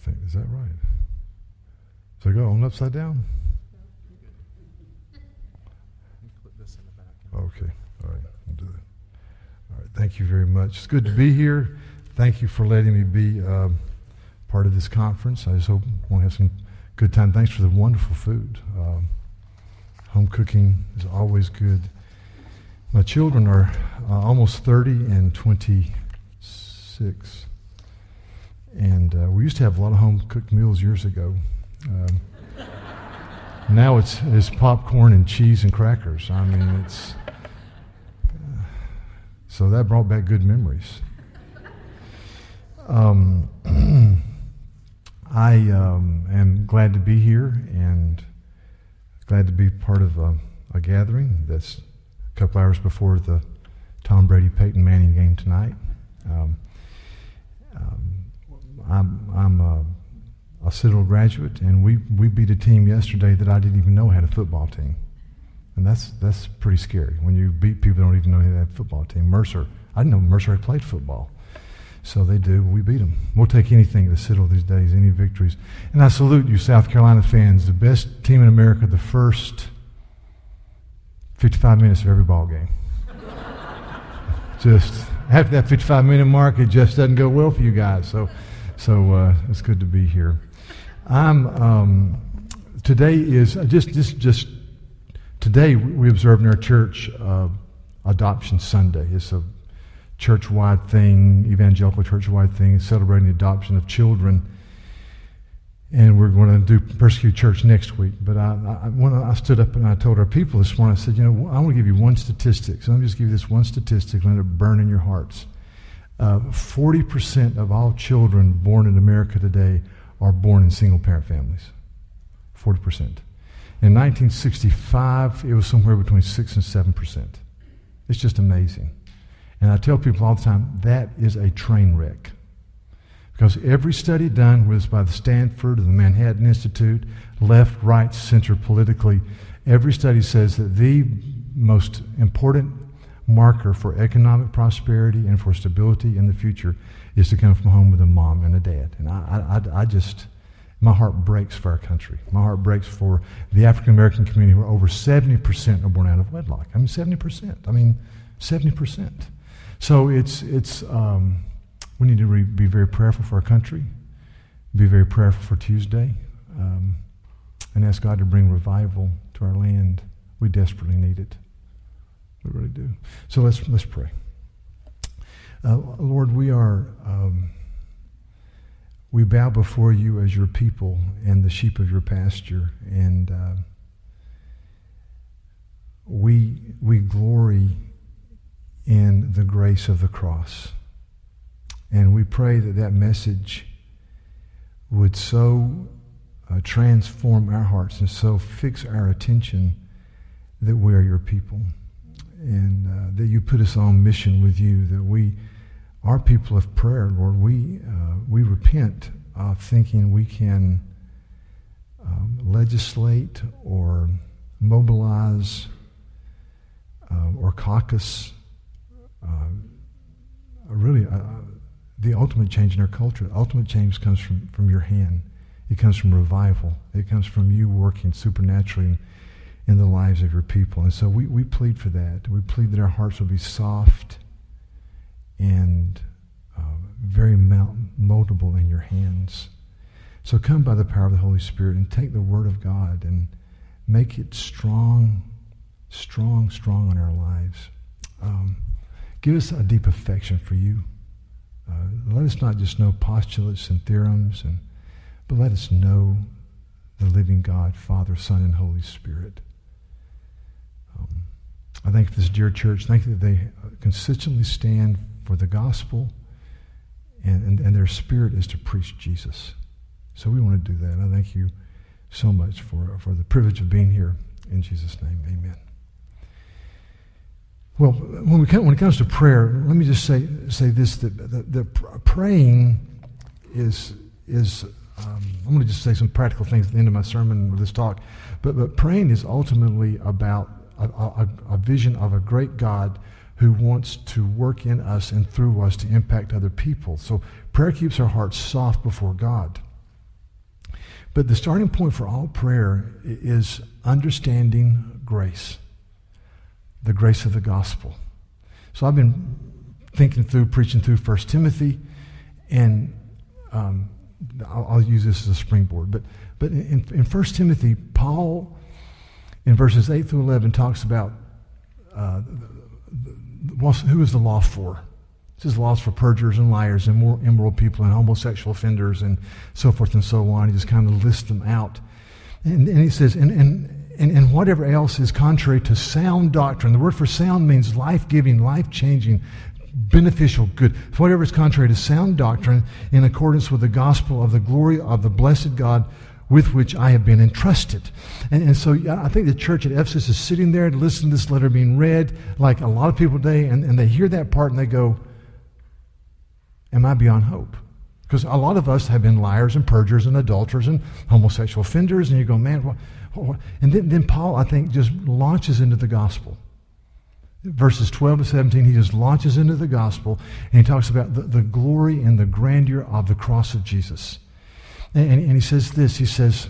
think. Is that right? So go on upside down? Okay. All right. We'll do that. All right. Thank you very much. It's good to be here. Thank you for letting me be part of this conference. I just hope we'll have some good time. Thanks for the wonderful food. Home cooking is always good. My children are almost 30 and 26. And we used to have a lot of home-cooked meals years ago. Now it's popcorn and cheese and crackers. I mean, it's... so that brought back good memories. I am glad to be here and glad to be part of a gathering that's a couple hours before the Tom Brady-Peyton Manning game tonight. I'm a Citadel graduate, and we beat a team yesterday that I didn't even know had a football team. And that's pretty scary when you beat people that don't even know they have a football team. Mercer, I didn't know Mercer had played football. So they do. We beat them. We'll take anything to Citadel these days, any victories. And I salute you, South Carolina fans, the best team in America the first 55 minutes of every ball game. Just after that 55-minute mark, it just doesn't go well for you guys. So it's good to be here. Today is just today we observe in our church Adoption Sunday. It's a church-wide thing, evangelical church-wide thing, celebrating the adoption of children. And we're going to do Persecute Church next week. But when I stood up and I told our people this morning, I said, I want to give you one statistic. So let me just give you this one statistic, let it burn in your hearts. 40% of all children born in America today are born in single-parent families. 40%. In 1965, it was somewhere between 6 and 7%. It's just amazing. And I tell people all the time, that is a train wreck. Because every study done, whether it's by the Stanford or the Manhattan Institute, left, right, center politically, every study says that the most important marker for economic prosperity and for stability in the future is to come from home with a mom and a dad. And I just, my heart breaks for our country. My heart breaks for the African American community, where over 70% are born out of wedlock. 70%. So we need to be very prayerful for our country, be very prayerful for Tuesday, and ask God to bring revival to our land. We desperately need it. We really do. So let's pray. Lord, we bow before you as your people and the sheep of your pasture, and we glory in the grace of the cross. And we pray that message would so transform our hearts and so fix our attention that we are your people, and that you put us on mission with you, that we are people of prayer, Lord. We repent of thinking we can legislate or mobilize or caucus the ultimate change in our culture. The ultimate change comes from your hand. It comes from revival. It comes from you working supernaturally in the lives of your people. And so we plead for that. We plead that our hearts will be soft and very moldable in your hands. So come by the power of the Holy Spirit and take the Word of God and make it strong in our lives. Give us a deep affection for you. Let us not just know postulates and theorems, but let us know the living God, Father, Son, and Holy Spirit. I thank you for this dear church. Thank you that they consistently stand for the gospel, and their spirit is to preach Jesus. So we want to do that. I thank you so much for the privilege of being here. In Jesus' name, amen. Well, when it comes to prayer, let me just say this: that praying is I'm going to just say some practical things at the end of my sermon with this talk, but praying is ultimately about a vision of a great God who wants to work in us and through us to impact other people. So prayer keeps our hearts soft before God. But the starting point for all prayer is understanding grace, the grace of the gospel. So I've been preaching through 1 Timothy, and I'll use this as a springboard. But in 1 Timothy, Paul, in verses 8 through 11, talks about who is the law for. This is laws for perjurers and liars and immoral people and homosexual offenders and so forth and so on. He just kind of lists them out. And he says, and whatever else is contrary to sound doctrine. The word for sound means life-giving, life-changing, beneficial, good. Whatever is contrary to sound doctrine in accordance with the gospel of the glory of the blessed God with which I have been entrusted. And so I think the church at Ephesus is sitting there to listen to this letter being read, like a lot of people today, and they hear that part and they go, am I beyond hope? Because a lot of us have been liars and perjurers and adulterers and homosexual offenders, and you go, man, what? And then Paul, I think, just launches into the gospel. Verses 12 to 17, he just launches into the gospel, and he talks about the glory and the grandeur of the cross of Jesus. And he says this, he says,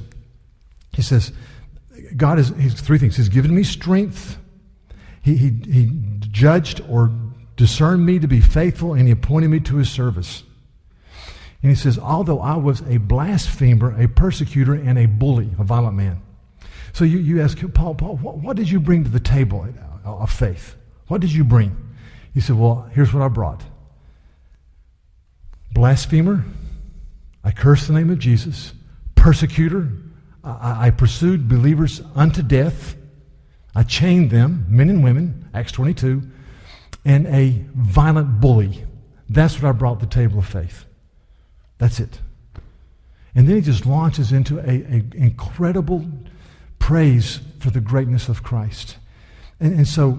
God he's three things. He's given me strength. He judged or discerned me to be faithful, and he appointed me to his service. And he says, although I was a blasphemer, a persecutor, and a bully, a violent man. So you ask Paul, what did you bring to the table of faith? What did you bring? He said, well, here's what I brought. Blasphemer, I cursed the name of Jesus. Persecutor, I pursued believers unto death. I chained them, men and women, Acts 22, and a violent bully. That's what I brought to the table of faith. That's it. And then he just launches into an incredible praise for the greatness of Christ. And so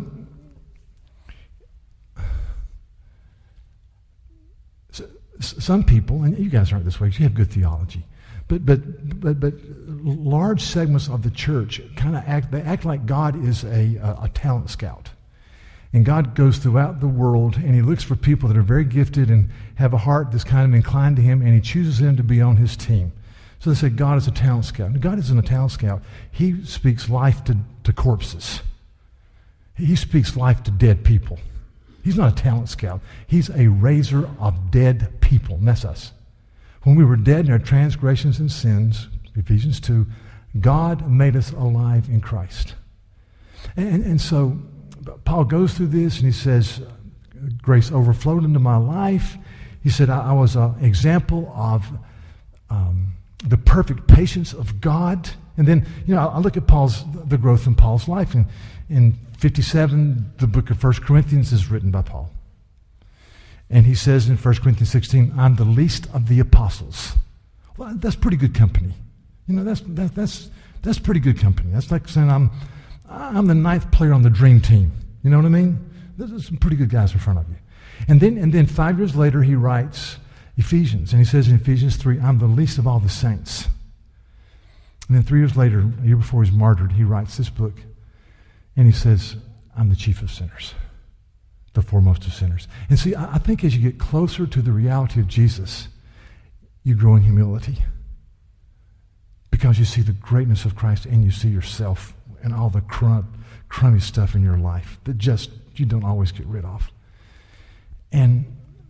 some people, and you guys aren't this way because you have good theology, but large segments of the church kind of act like God is a talent scout. And God goes throughout the world, and he looks for people that are very gifted and have a heart that's kind of inclined to him, and he chooses them to be on his team. So they say God is a talent scout. And God isn't a talent scout. He speaks life to corpses. He speaks life to dead people. He's not a talent scout. He's a raiser of dead people, and that's us. When we were dead in our transgressions and sins, Ephesians 2, God made us alive in Christ. And so Paul goes through this, and he says, grace overflowed into my life. He said, I was an example of the perfect patience of God. And then, I look at the growth in Paul's life. And in 57, the book of 1 Corinthians is written by Paul. And he says in 1 Corinthians 16, I'm the least of the apostles. Well, that's pretty good company. That's pretty good company. That's like saying I'm the ninth player on the dream team. You know what I mean? There's some pretty good guys in front of you. And then 5 years later, he writes Ephesians. And he says in Ephesians 3, I'm the least of all the saints. And then 3 years later, a year before he's martyred, he writes this book. And he says, I'm the chief of sinners, the foremost of sinners. And see, I think as you get closer to the reality of Jesus, you grow in humility. Because you see the greatness of Christ, and you see yourself and all the crummy stuff in your life that just you don't always get rid of. And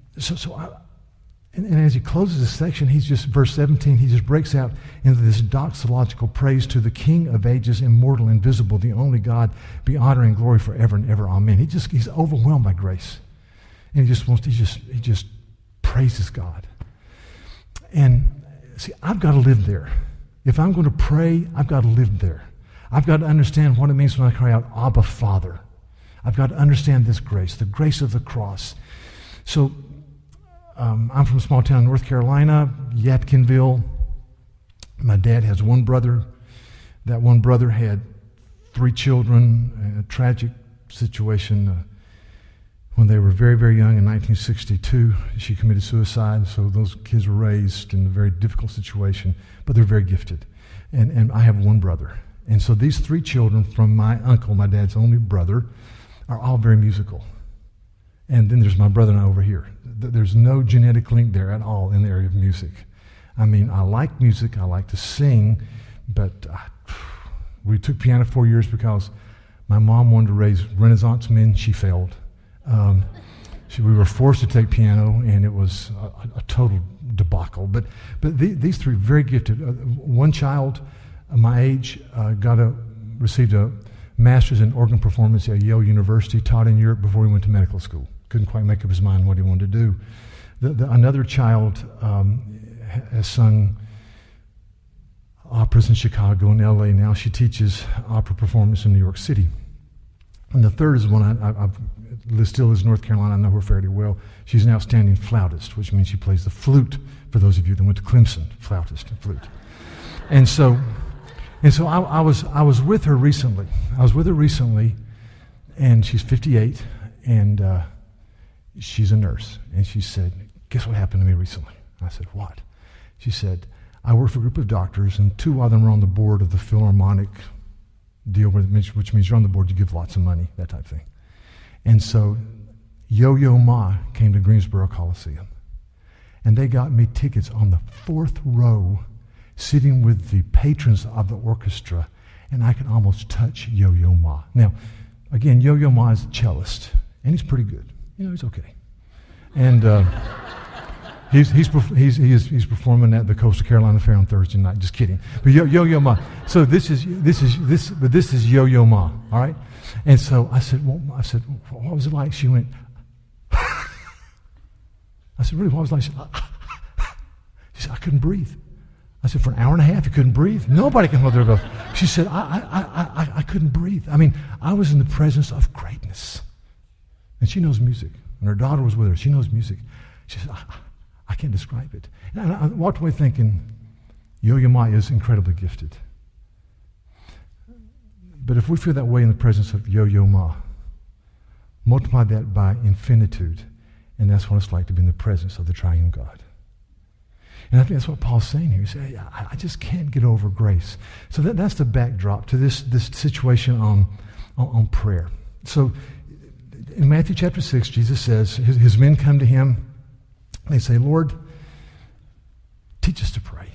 and as he closes this section, verse 17, he just breaks out into this doxological praise to the King of ages, immortal, invisible, the only God, be honor and glory forever and ever. Amen. He's overwhelmed by grace. And he just praises God. And see, I've got to live there. If I'm going to pray, I've got to live there. I've got to understand what it means when I cry out, Abba, Father. I've got to understand this grace, the grace of the cross. So I'm from a small town in North Carolina, Yadkinville. My dad has one brother. That one brother had 3 children in a tragic situation. When they were very, very young in 1962, she committed suicide. So those kids were raised in a very difficult situation, but they're very gifted. And I have one brother. And so these 3 children from my uncle, my dad's only brother, are all very musical. And then there's my brother and I over here. There's no genetic link there at all in the area of music. I mean, I like music, I like to sing, but we took piano 4 years because my mom wanted to raise Renaissance men. She failed. We were forced to take piano, and it was a total debacle. But these three, very gifted. One child, my age, received a master's in organ performance at Yale University, taught in Europe before he went to medical school. Couldn't quite make up his mind what he wanted to do. Another child has sung operas in Chicago and LA now. She teaches opera performance in New York City. And the third is one I've still lives in North Carolina. I know her fairly well. She's an outstanding flautist, which means she plays the flute, for those of you that went to Clemson, flautist and flute. And so I was with her recently. And she's 58, and she's a nurse. And she said, guess what happened to me recently? I said, what? She said, I work for a group of doctors, and two of them are on the board of the Philharmonic deal, which means you're on the board, you give lots of money, that type of thing. And so Yo-Yo Ma came to Greensboro Coliseum, and they got me tickets on the 4th row, sitting with the patrons of the orchestra, and I could almost touch Yo-Yo Ma. Now, again, Yo-Yo Ma is a cellist, and he's pretty good. He's okay. And he's performing at the Coastal Carolina Fair on Thursday night. Just kidding. But Yo-Yo Ma. So this is Yo-Yo Ma. All right. And so I said, what was it like? She went. I said, really, what was it like? She said, I couldn't breathe. I said, for an hour and a half, you couldn't breathe? Nobody can hold their breath. She said, I couldn't breathe. I mean, I was in the presence of greatness. And she knows music. And her daughter was with her. She knows music. She said, I can't describe it. And I walked away thinking, Yo-Yo Ma is incredibly gifted. But if we feel that way in the presence of Yo-Yo Ma, multiply that by infinitude, and that's what it's like to be in the presence of the triune God. And I think that's what Paul's saying here. He said, I just can't get over grace. So that's the backdrop to this situation on prayer. So in Matthew chapter 6, Jesus says, his men come to him. They say, Lord, teach us to pray.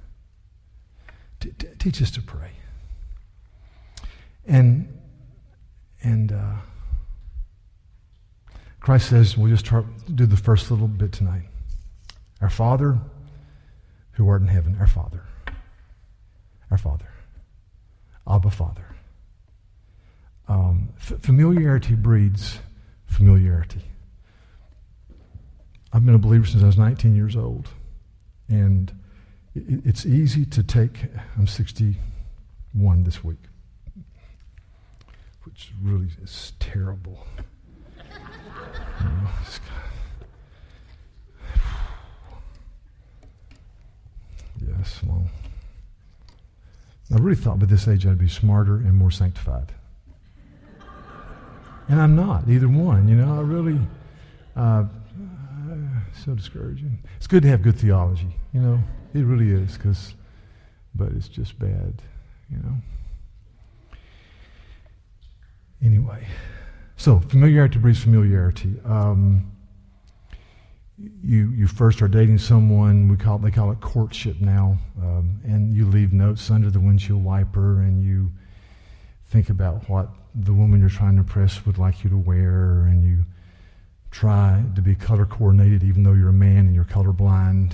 Teach us to pray. And Christ says, we'll just do the first little bit tonight. Our Father, who art in heaven, our Father, Abba Father. Familiarity breeds familiarity. I've been a believer since I was 19 years old, and it's easy to take, I'm 61 this week, which really is terrible. Yes, well, I really thought by this age I'd be smarter and more sanctified. And I'm not, either one, I really, so discouraging. It's good to have good theology, it really is, but it's just bad, Anyway, so familiarity breeds familiarity. You first are dating someone, they call it courtship now, and you leave notes under the windshield wiper, and you think about what the woman you're trying to impress would like you to wear, and you try to be color coordinated even though you're a man and you're colorblind,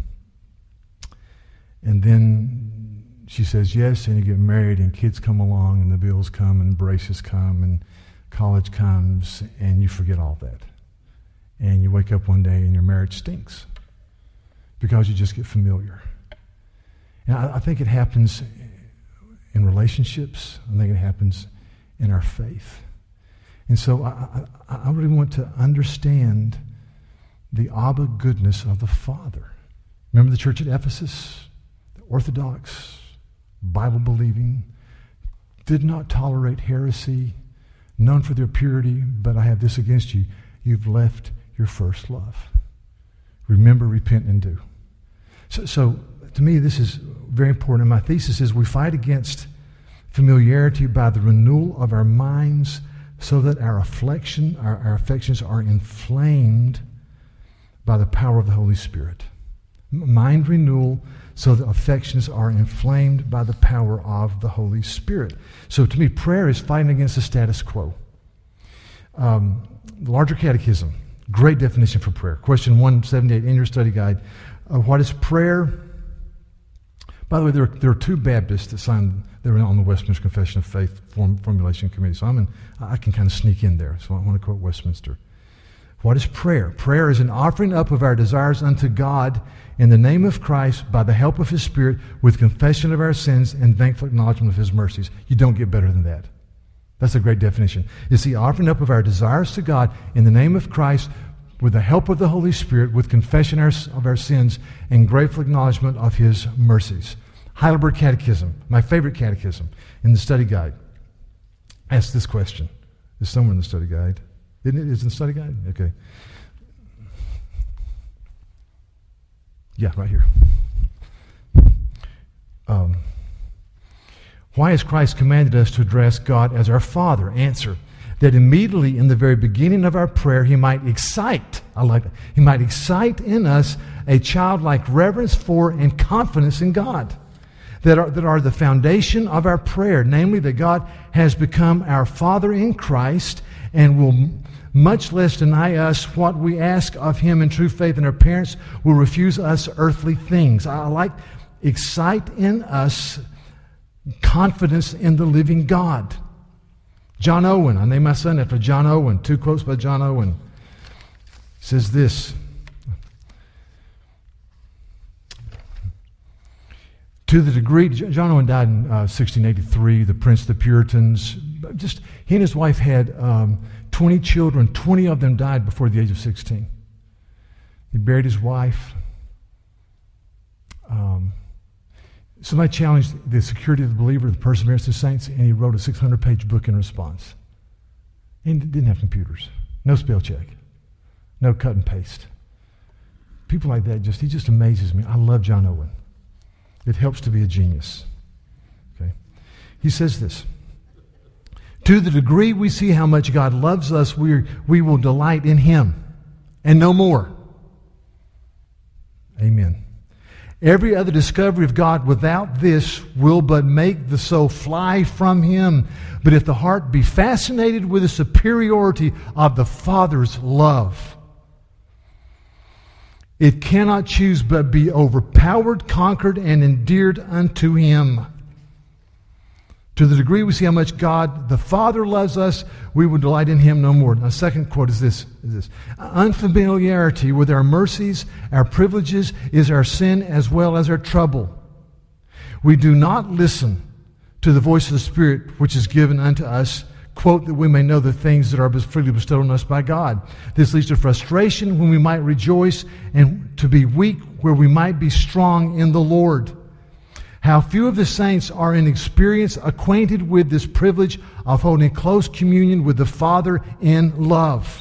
and then she says yes, and you get married, and kids come along, and the bills come, and braces come, and college comes, and you forget all that. And you wake up one day and your marriage stinks because you just get familiar. And I think it happens in relationships. I think it happens in our faith. And so I really want to understand the Abba goodness of the Father. Remember the church at Ephesus? The Orthodox, Bible-believing, did not tolerate heresy, known for their purity, but I have this against you. You've left your first love. Remember, repent, and do. So to me, this is very important. And my thesis is we fight against familiarity by the renewal of our minds so that our affections are inflamed by the power of the Holy Spirit. Mind renewal, so the affections are inflamed by the power of the Holy Spirit. So to me, prayer is fighting against the status quo. The Larger Catechism, great definition for prayer. Question 178 in your study guide. What is prayer? By the way, there are two Baptists that were on the Westminster Confession of Faith formulation committee. So I can kind of sneak in there. So I want to quote Westminster. What is prayer? Prayer is an offering up of our desires unto God in the name of Christ by the help of His Spirit with confession of our sins and thankful acknowledgement of His mercies. You don't get better than that. That's a great definition. It's the offering up of our desires to God in the name of Christ with the help of the Holy Spirit with confession of our sins and grateful acknowledgement of His mercies. Heidelberg Catechism, my favorite catechism in the study guide, asks this question. It's somewhere in the study guide. Isn't it? Is it in the study guide? Okay. Yeah, right here. Why has Christ commanded us to address God as our Father? Answer, that immediately in the very beginning of our prayer, He might excite, He might excite in us a childlike reverence for and confidence in God that are the foundation of our prayer, namely that God has become our Father in Christ and will much less deny us what we ask of Him in true faith, and our parents will refuse us earthly things. I like excite in us confidence in the living God. John Owen, I named my son after John Owen. Two quotes by John Owen. He says this. To the degree, John Owen died in 1683, the Prince of the Puritans. He and his wife had 20 children. 20 of them died before the age of 16. He buried his wife. Somebody challenged the security of the believer, the perseverance of the saints, and he wrote a 600-page book in response. And he didn't have computers. No spell check. No cut and paste. People like that, he just amazes me. I love John Owen. It helps to be a genius. Okay. He says this. To the degree we see how much God loves us, we will delight in Him and no more. Amen. Every other discovery of God without this will but make the soul fly from Him. But if the heart be fascinated with the superiority of the Father's love, it cannot choose but be overpowered, conquered, and endeared unto Him. To the degree we see how much God the Father loves us, we will delight in Him no more. Now, second quote is this. Unfamiliarity with our mercies, our privileges, is our sin as well as our trouble. We do not listen to the voice of the Spirit which is given unto us, quote, that we may know the things that are freely bestowed on us by God. This leads to frustration when we might rejoice, and to be weak where we might be strong in the Lord. How few of the saints are in experience acquainted with this privilege of holding close communion with the Father in love.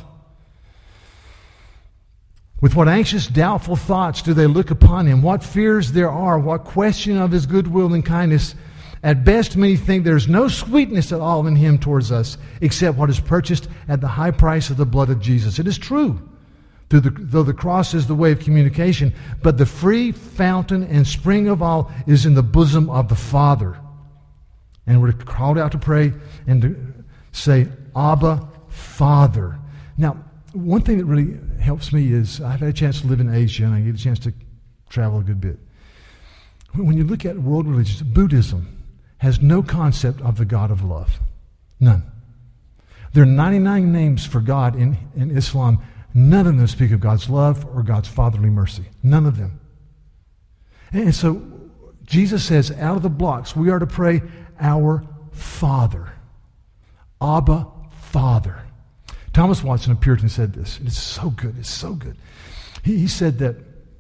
With what anxious, doubtful thoughts do they look upon Him? What fears there are, what question of His goodwill and kindness. At best, many think there's no sweetness at all in Him towards us, except what is purchased at the high price of the blood of Jesus. It is true. Though the cross is the way of communication, but the free fountain and spring of all is in the bosom of the Father. And we're called out to pray and to say, Abba, Father. Now, one thing that really helps me is I've had a chance to live in Asia, and I get a chance to travel a good bit. When you look at world religions, Buddhism has no concept of the God of love. None. There are 99 names for God in Islam. None of them speak of God's love or God's fatherly mercy. None of them. And so Jesus says, out of the blocks, we are to pray, our Father. Abba, Father. Thomas Watson, a Puritan, said this. It's so good. It's so good. He said that,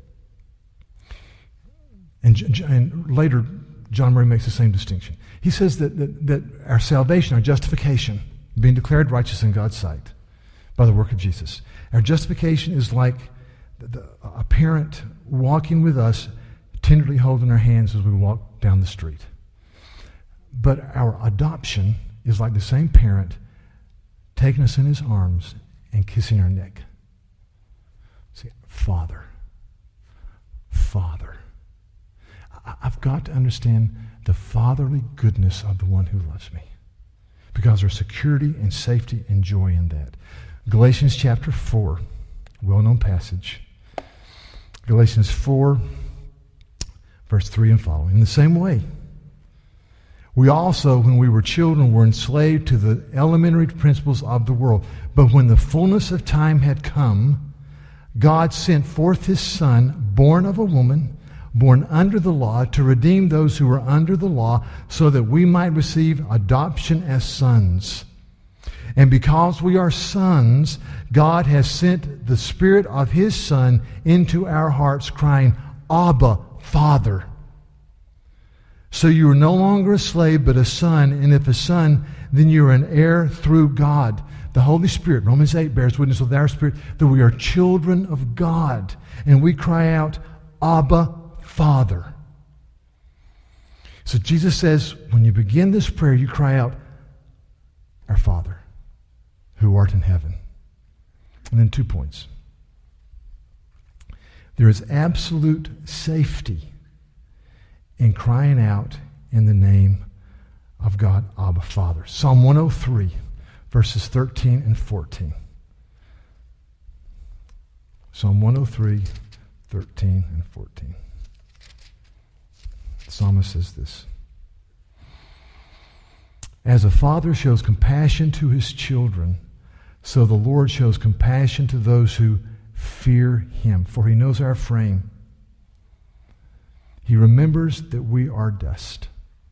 and later John Murray makes the same distinction. He says that our salvation, our justification, being declared righteous in God's sight by the work of Jesus, our justification is like a parent walking with us, tenderly holding our hands as we walk down the street. But our adoption is like the same parent taking us in his arms and kissing our neck. See, Father. Father. I've got to understand the fatherly goodness of the one who loves me, because there's security and safety and joy in that. Galatians chapter 4, well-known passage. Galatians 4, verse 3 and following. In the same way, we also, when we were children, were enslaved to the elementary principles of the world. But when the fullness of time had come, God sent forth his Son, born of a woman, born under the law, to redeem those who were under the law, so that we might receive adoption as sons. And because we are sons, God has sent the Spirit of his Son into our hearts, crying, Abba, Father. So you are no longer a slave, but a son. And if a son, then you are an heir through God. The Holy Spirit, Romans 8, bears witness with our spirit that we are children of God. And we cry out, Abba, Father. So Jesus says, when you begin this prayer, you cry out, Our Father, who art in heaven. And then 2 points. There is absolute safety in crying out in the name of God, Abba, Father. Psalm 103, verses 13 and 14. Psalm 103, 13 and 14. The psalmist says this: As a father shows compassion to his children, so the Lord shows compassion to those who fear him, for he knows our frame. He remembers that we are dust.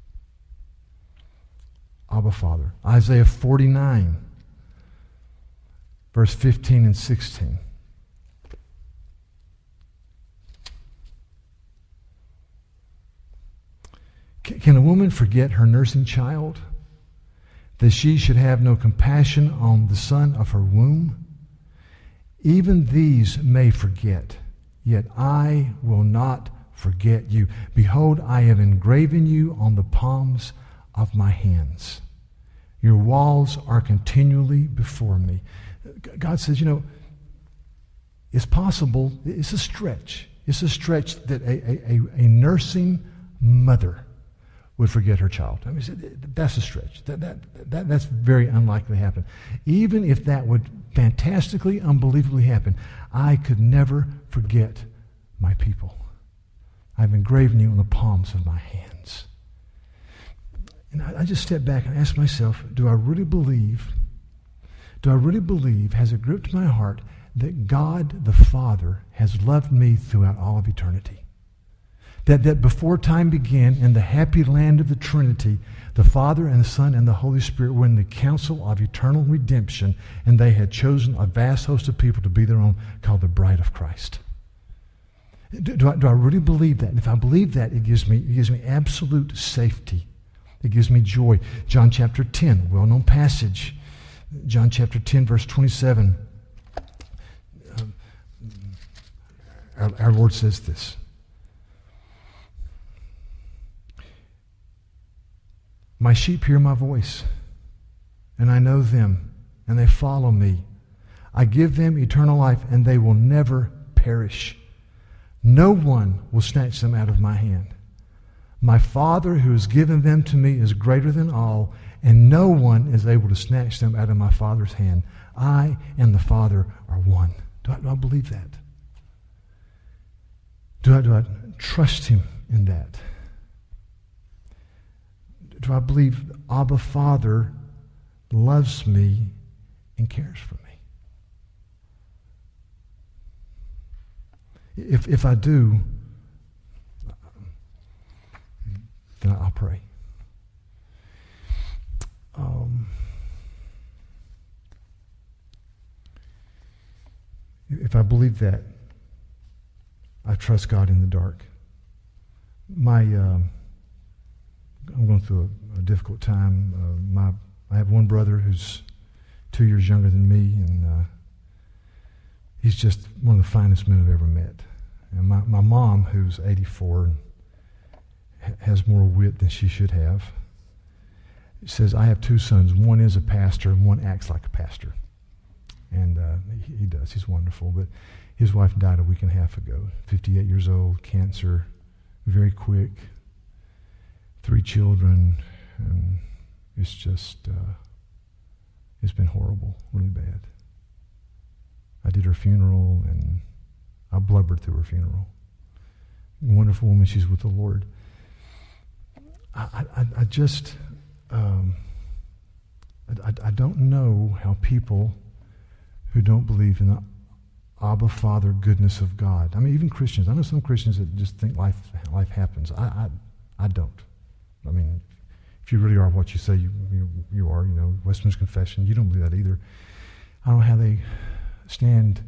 Abba, Father. Isaiah 49, verse 15 and 16. Can a woman forget her nursing child, that she should have no compassion on the son of her womb? Even these may forget, yet I will not forget you. Behold, I have engraven you on the palms of my hands. Your walls are continually before me. God says, it's possible, it's a stretch. It's a stretch that a nursing mother would forget her child. I mean, that's a stretch. That's very unlikely to happen. Even if that would fantastically, unbelievably happen, I could never forget my people. I've engraven you on the palms of my hands. And I just step back and ask myself, do I really believe, has it gripped my heart that God the Father has loved me throughout all of eternity? That before time began, in the happy land of the Trinity, the Father and the Son and the Holy Spirit were in the council of eternal redemption, and they had chosen a vast host of people to be their own, called the bride of Christ. Do I really believe that? And if I believe that, it gives me absolute safety. It gives me joy. John chapter 10, well-known passage. John chapter 10, verse 27. Our Lord says this: My sheep hear my voice, and I know them, and they follow me. I give them eternal life, and they will never perish. No one will snatch them out of my hand. My Father who has given them to me is greater than all, and no one is able to snatch them out of my Father's hand. I and the Father are one. Do I believe that? Do I trust him in that? Do I believe Abba Father loves me and cares for me? If I do, then I'll pray. If I believe that, I trust God in the dark. I'm going through a difficult time. I have one brother who's 2 years younger than me, and he's just one of the finest men I've ever met. And my mom, who's 84, has more wit than she should have, says, I have 2 sons. One is a pastor, and one acts like a pastor. And he does. He's wonderful. But his wife died a week and a half ago, 58 years old, cancer, very quick, 3 children, and it's just, it's been horrible, really bad. I did her funeral, and I blubbered through her funeral. Wonderful woman, she's with the Lord. I just, I don't know how people who don't believe in the Abba Father goodness of God. I mean, even Christians. I know some Christians that just think life happens. I don't. I mean, if you really are what you say you are, Westminster Confession, you don't believe that either. I don't know how they stand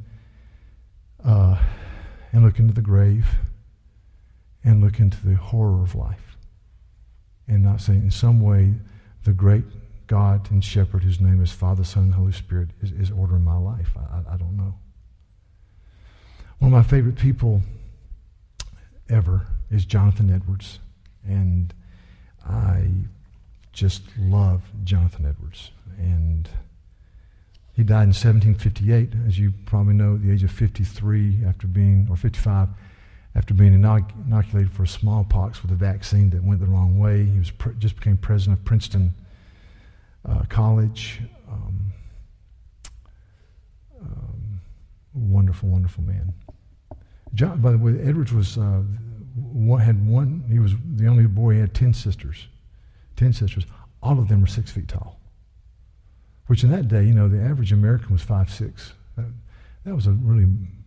and look into the grave and look into the horror of life and not say in some way the great God and Shepherd whose name is Father, Son, and Holy Spirit is ordering my life. I don't know. One of my favorite people ever is Jonathan Edwards, and I just love Jonathan Edwards. And he died in 1758, as you probably know, at the age of 53 or 55, after being inoculated for smallpox with a vaccine that went the wrong way. He just became president of Princeton College. Wonderful, wonderful man. By the way, Edwards he was the only boy. He had 10 sisters. 10 sisters. All of them were 6 feet tall. Which in that day, the average American was 5'6". That was a really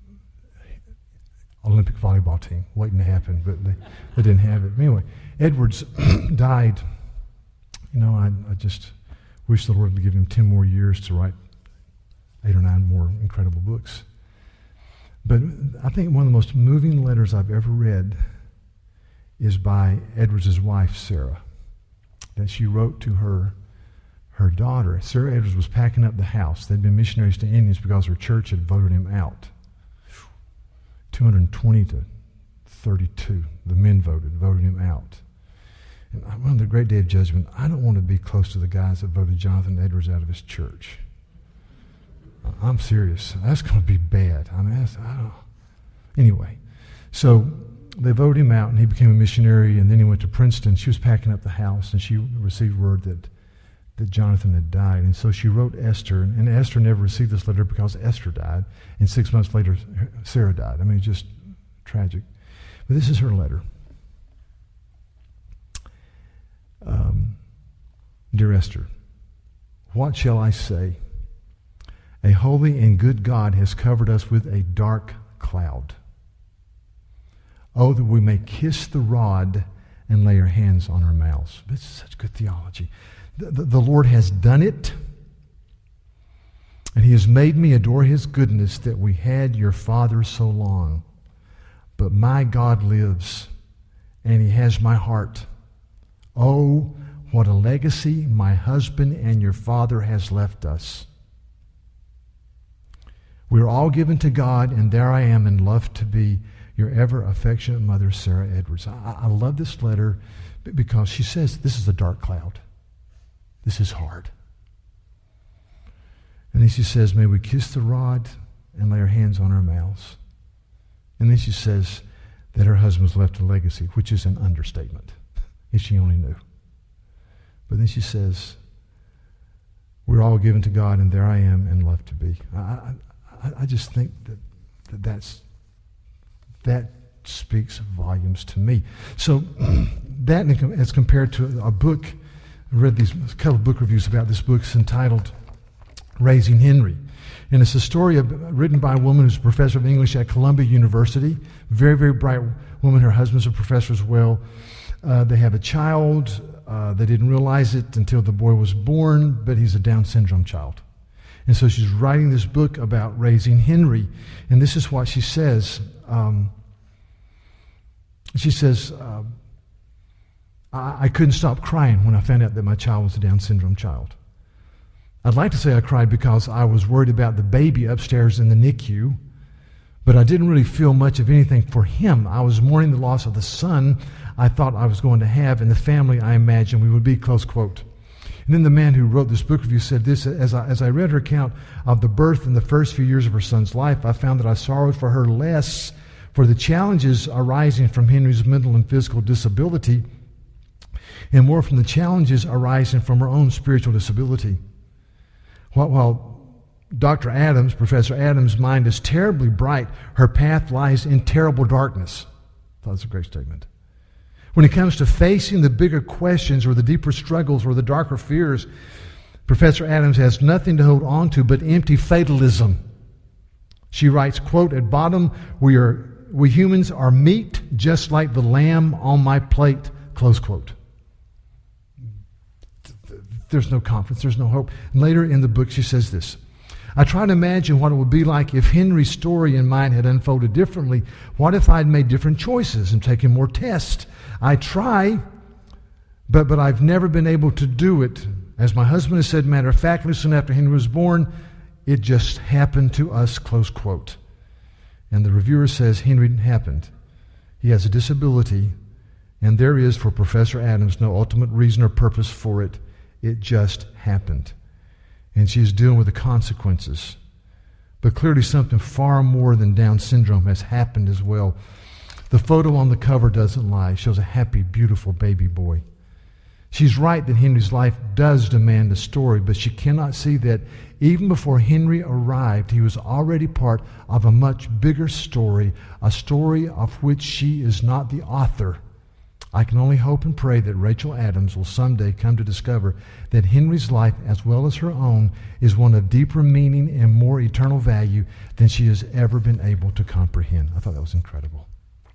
Olympic volleyball team waiting to happen, but they didn't have it. Anyway, Edwards died. I just wish the Lord would give him 10 more years to write 8 or 9 more incredible books. But I think one of the most moving letters I've ever read is by Edwards' wife, Sarah, that she wrote to her daughter. Sarah Edwards was packing up the house. They'd been missionaries to Indians because her church had voted him out. 220 to 32, the men voted him out. And on the great day of judgment, I don't want to be close to the guys that voted Jonathan Edwards out of his church. I'm serious. That's going to be bad. Anyway, so they voted him out, and he became a missionary, and then he went to Princeton. She was packing up the house, and she received word that Jonathan had died. And so she wrote Esther, and Esther never received this letter because Esther died, and 6 months later, Sarah died. I mean, just tragic. But this is her letter. Dear Esther, what shall I say? A holy and good God has covered us with a dark cloud. Oh, that we may kiss the rod and lay our hands on our mouths. This is such good theology. The Lord has done it, and he has made me adore his goodness that we had your father so long. But my God lives, and he has my heart. Oh, what a legacy my husband and your father has left us. We are all given to God, and there I am in love to be your ever affectionate mother, Sarah Edwards. I love this letter because she says this is a dark cloud. This is hard. And then she says, may we kiss the rod and lay our hands on our mouths. And then she says that her husband's left a legacy, which is an understatement, if she only knew. But then she says, we're all given to God, and there I am in love to be. I just think that speaks volumes to me. So that as compared to a book, I read a couple of book reviews about this book. It's entitled Raising Henry. And it's a story written by a woman who's a professor of English at Columbia University. Very, very bright woman. Her husband's a professor as well. They have a child. They didn't realize it until the boy was born, but he's a Down syndrome child. And so she's writing this book about raising Henry. And this is what she says. She says, I couldn't stop crying when I found out that my child was a Down syndrome child. I'd like to say I cried because I was worried about the baby upstairs in the NICU, but I didn't really feel much of anything for him. I was mourning the loss of the son I thought I was going to have and the family I imagined we would be, close quote. And then the man who wrote this book review said this: as I read her account of the birth and the first few years of her son's life, I found that I sorrowed for her less for the challenges arising from Henry's mental and physical disability, and more from the challenges arising from her own spiritual disability. While Dr. Adams, Professor Adams' mind is terribly bright, her path lies in terrible darkness. I thought that's a great statement. When it comes to facing the bigger questions or the deeper struggles or the darker fears, Professor Adams has nothing to hold on to but empty fatalism. She writes, quote, "At bottom, we humans are meat just like the lamb on my plate," close quote. There's no confidence, there's no hope. And later in the book, she says this: "I try to imagine what it would be like if Henry's story and mine had unfolded differently. What if I'd made different choices and taken more tests? I try, but I've never been able to do it. As my husband has said, matter of factly, soon after Henry was born, it just happened to us," close quote. And the reviewer says Henry happened. He has a disability, and there is, for Professor Adams, no ultimate reason or purpose for it. It just happened. And she's dealing with the consequences. But clearly something far more than Down syndrome has happened as well. The photo on the cover doesn't lie. It shows a happy, beautiful baby boy. She's right that Henry's life does demand a story, but she cannot see that even before Henry arrived, he was already part of a much bigger story, a story of which she is not the author. I can only hope and pray that Rachel Adams will someday come to discover that Henry's life, as well as her own, is one of deeper meaning and more eternal value than she has ever been able to comprehend. I thought that was incredible.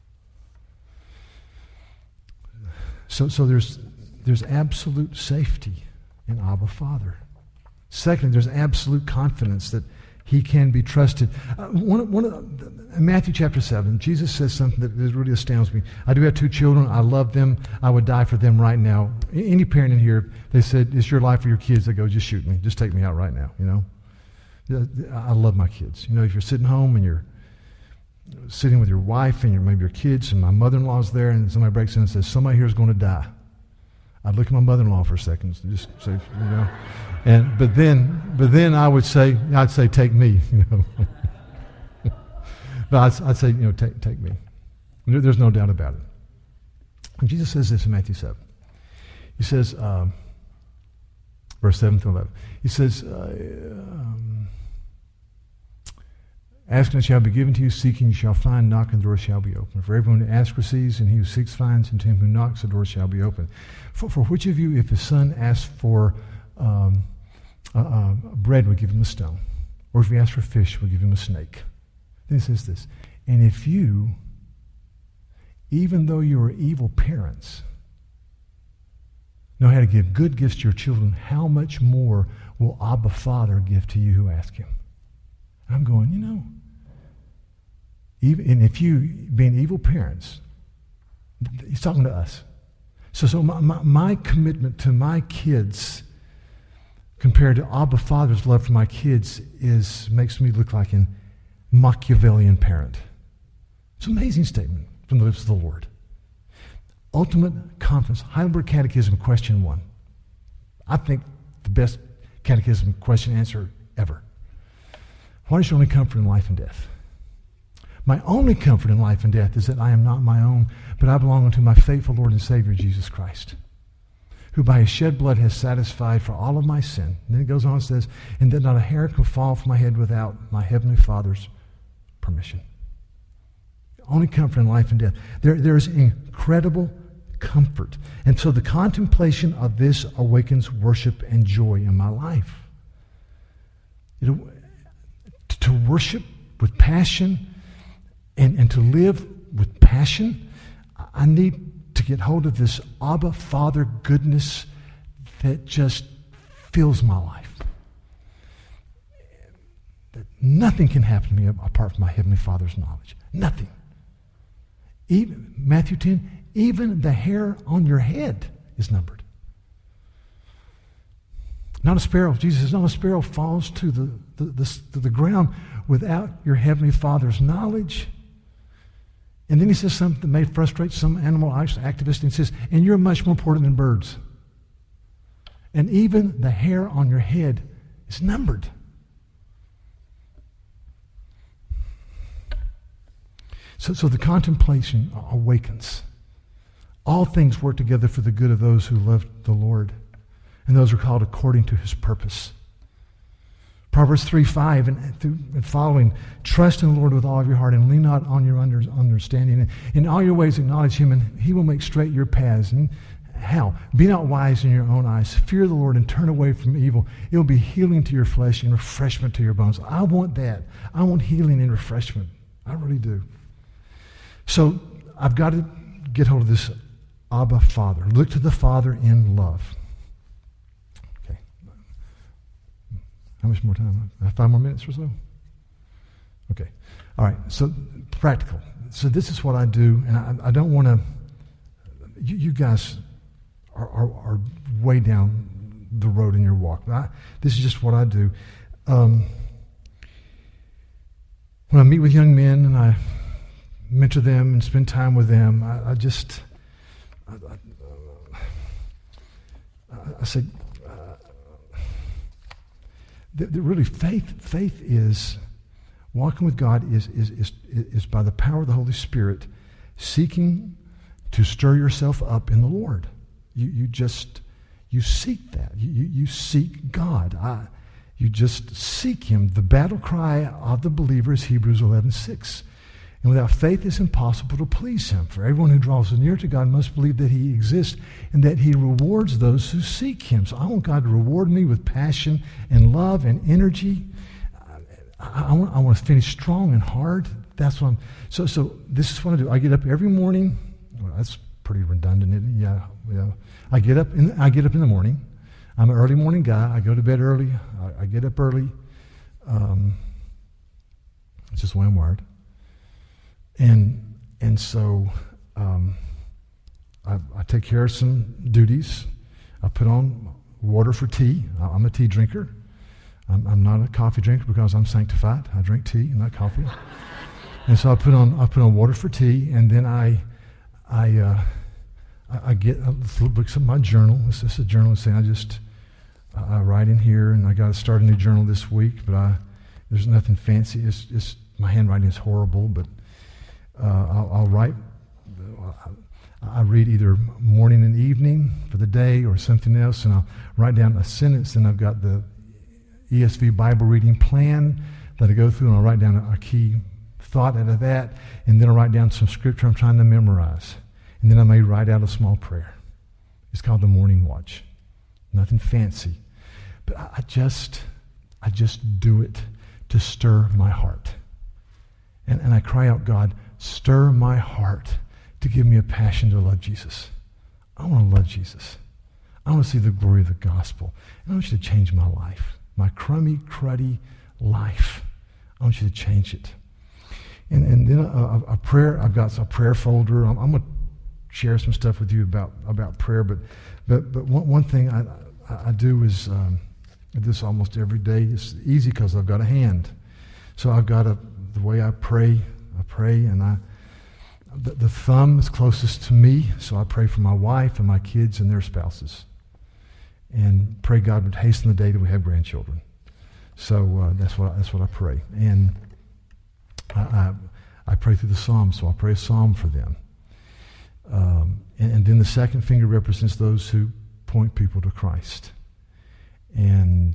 So there's absolute safety in Abba Father. Secondly, there's absolute confidence that he can be trusted. In Matthew chapter 7, Jesus says something that really astounds me. "I do have 2 children. I love them. I would die for them right now." Any parent in here, they said, "It's your life or your kids," they go, "Just shoot me. Just take me out right now." You know, I love my kids. You know, if you're sitting home and you're sitting with your wife and maybe your kids, and my mother-in-law's there, and somebody breaks in and says, "Somebody here is going to die," I'd look at my mother-in-law for a second, just say, you know, but then I'd say, "Take me," you know. But I'd say, you know, take me. There's no doubt about it. And Jesus says this in Matthew 7. He says, verse 7 through 11. He says, "Ask and it shall be given to you, seek and you shall find, knock and the door shall be open. For everyone who asks receives, and he who seeks finds, and to him who knocks the door shall be open. For which of you, if his son asks for bread, will give him a stone? Or if he asks for fish, will give him a snake?" Then he says this: "And if you, even though you are evil parents, know how to give good gifts to your children, how much more will Abba Father give to you who ask him?" And I'm going, you know, and if you, being evil parents, he's talking to us. So my commitment to my kids compared to Abba Father's love for my kids makes me look like an Machiavellian parent. It's an amazing statement from the lips of the Lord. Ultimate confidence. Heidelberg Catechism, question 1. I think the best catechism question answer ever. What is your only comfort in life and death? My only comfort in life and death is that I am not my own, but I belong unto my faithful Lord and Savior, Jesus Christ, who by his shed blood has satisfied for all of my sin. And then it goes on and says, "And that not a hair can fall from my head without my heavenly Father's permission." Only comfort in life and death. There is incredible comfort. And so the contemplation of this awakens worship and joy in my life. To worship with passion and to live with passion, I need to get hold of this Abba Father goodness that just fills my life. That nothing can happen to me apart from my Heavenly Father's knowledge. Nothing. Even Matthew 10, even the hair on your head is numbered. Not a sparrow, Jesus says, not a sparrow falls to the ground without your Heavenly Father's knowledge. And then he says something that may frustrate some animal activists, and he says, "And you're much more important than birds." And even the hair on your head is numbered. So the contemplation awakens. All things work together for the good of those who love the Lord, and those are called according to his purpose. Proverbs 3:5 and following, trust in the Lord with all of your heart and lean not on your understanding. In all your ways acknowledge him, and he will make straight your paths. And how? Be not wise in your own eyes. Fear the Lord and turn away from evil. It will be healing to your flesh and refreshment to your bones. I want that. I want healing and refreshment. I really do. So I've got to get hold of this Abba Father. Look to the Father in love. Okay. How much more time? 5 more minutes or so? Okay. All right. So practical. So this is what I do, and I don't want to. You guys are way down the road in your walk. This is just what I do. When I meet with young men and I mentor them and spend time with them, I say that really faith is walking with God is by the power of the Holy Spirit, seeking to stir yourself up in the Lord. You seek that. You seek God. You just seek him. The battle cry of the believer is Hebrews 11:6. And without faith it's impossible to please him. For everyone who draws near to God must believe that he exists and that he rewards those who seek him. So I want God to reward me with passion and love and energy. I want to finish strong and hard. That's what I'm. So this is what I do. I get up every morning. Well, that's pretty redundant, isn't it? Yeah. I get up in the morning. I'm an early morning guy. I go to bed early. I get up early. It's just the way I'm wired. And so I take care of some duties. I put on water for tea. I'm a tea drinker. I'm not a coffee drinker because I'm sanctified. I drink tea, not coffee. And so I put on water for tea, and then I get a little book of my journal. This is a journal saying I write in here, and I got to start a new journal this week, but there's nothing fancy. It's my handwriting is horrible, but I'll write. I read either morning and evening for the day or something else, and I'll write down a sentence, and I've got the ESV Bible reading plan that I go through, and I'll write down a key thought out of that, and then I'll write down some scripture I'm trying to memorize. And then I may write out a small prayer. It's called the Morning Watch. Nothing fancy. But I just do it to stir my heart. And I cry out, God, stir my heart to give me a passion to love Jesus. I want to love Jesus. I want to see the glory of the gospel. And I want you to change my life. My crummy, cruddy life. I want you to change it. And then a prayer, I've got a prayer folder. I'm going to share some stuff with you about prayer, but one thing I do is I do this almost every day. It's easy because I've got a hand. So I've got the way I pray, and the thumb is closest to me, so I pray for my wife and my kids and their spouses. And pray God would hasten the day that we have grandchildren. So that's what I pray. And I pray through the Psalms, so I'll pray a psalm for them. And then the second finger represents those who point people to Christ. And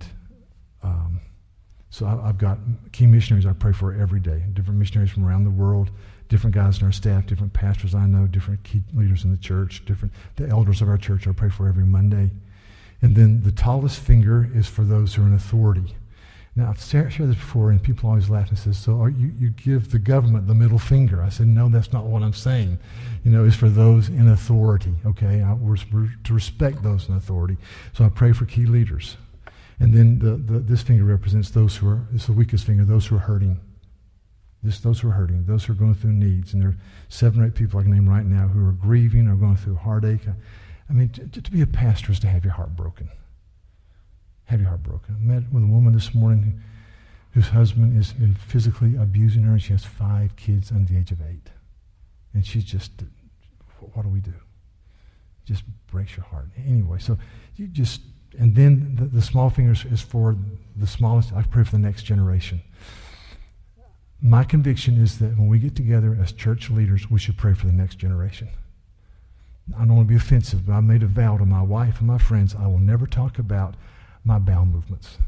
so I've got key missionaries I pray for every day, different missionaries from around the world, different guys in our staff, different pastors I know, different key leaders in the church, the elders of our church I pray for every Monday. And then the tallest finger is for those who are in authority. Now, I've shared this before, and people always laugh and say, so you give the government the middle finger. I said, no, that's not what I'm saying. It's for those in authority, okay? We're to respect those in authority. So I pray for key leaders. And then this finger represents those who are, it's the weakest finger, those who are hurting. Those who are hurting, those who are going through needs. And there are 7 or 8 people I can name right now who are grieving or going through heartache. I mean, to be a pastor is to have your heart broken. Have your heart broken. I met with a woman this morning whose husband has been physically abusing her, and she has 5 kids under the age of 8. And she's just, what do we do? Just breaks your heart. Anyway, so you just, And then the small fingers is for the smallest. I pray for the next generation. My conviction is that when we get together as church leaders, we should pray for the next generation. I don't want to be offensive, but I made a vow to my wife and my friends, I will never talk about my bowel movements,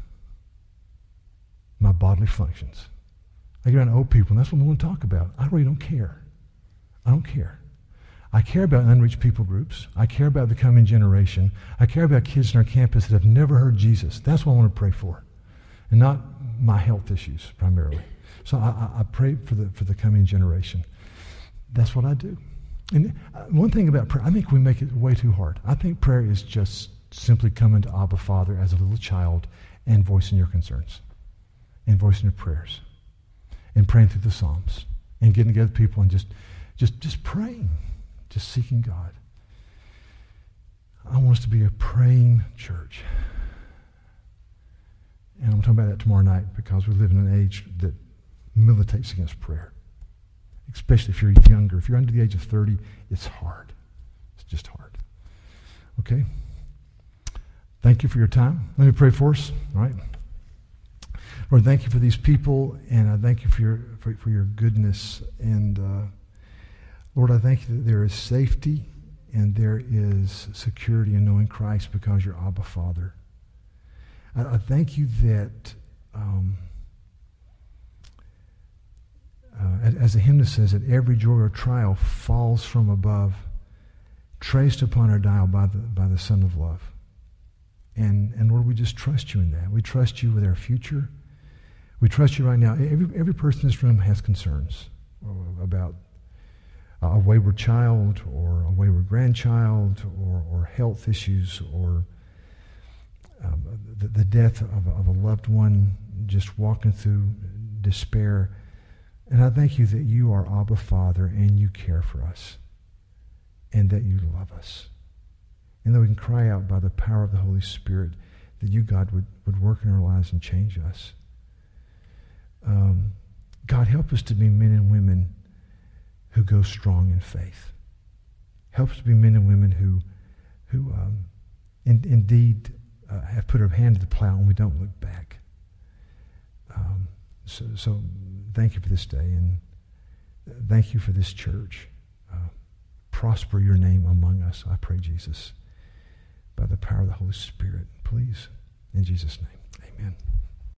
my bodily functions. I get around old people, and that's what we want to talk about. I really don't care. I don't care. I care about unreached people groups. I care about the coming generation. I care about kids on our campus that have never heard Jesus. That's what I want to pray for, and not my health issues primarily. So I pray for the coming generation. That's what I do. And one thing about prayer, I think we make it way too hard. I think prayer is just simply coming to Abba Father as a little child and voicing your concerns and voicing your prayers and praying through the Psalms and getting together with people and just praying, just seeking God. I want us to be a praying church. And I'm talking about that tomorrow night because we live in an age that militates against prayer. Especially if you're younger. If you're under the age of 30, it's hard. It's just hard. Okay? Thank you for your time. Let me pray for us. All right? Lord, thank you for these people, and I thank you for your goodness. And Lord, I thank you that there is safety and there is security in knowing Christ because you're Abba Father. I thank you that as the hymn says, that every joy or trial falls from above, traced upon our dial by the Son of Love. And Lord, we just trust you in that. We trust you with our future. We trust you right now. Every person in this room has concerns about a wayward child or a wayward grandchild or health issues or the death of a loved one, just walking through despair. And I thank you that you are Abba Father and you care for us and that you love us. And that we can cry out by the power of the Holy Spirit that you, God, would work in our lives and change us. God, help us to be men and women who go strong in faith. Help us to be men and women who indeed have put our hand to the plow and we don't look back. So thank you for this day, and thank you for this church. Prosper your name among us, I pray, Jesus, by the power of the Holy Spirit. Please, in Jesus' name, amen.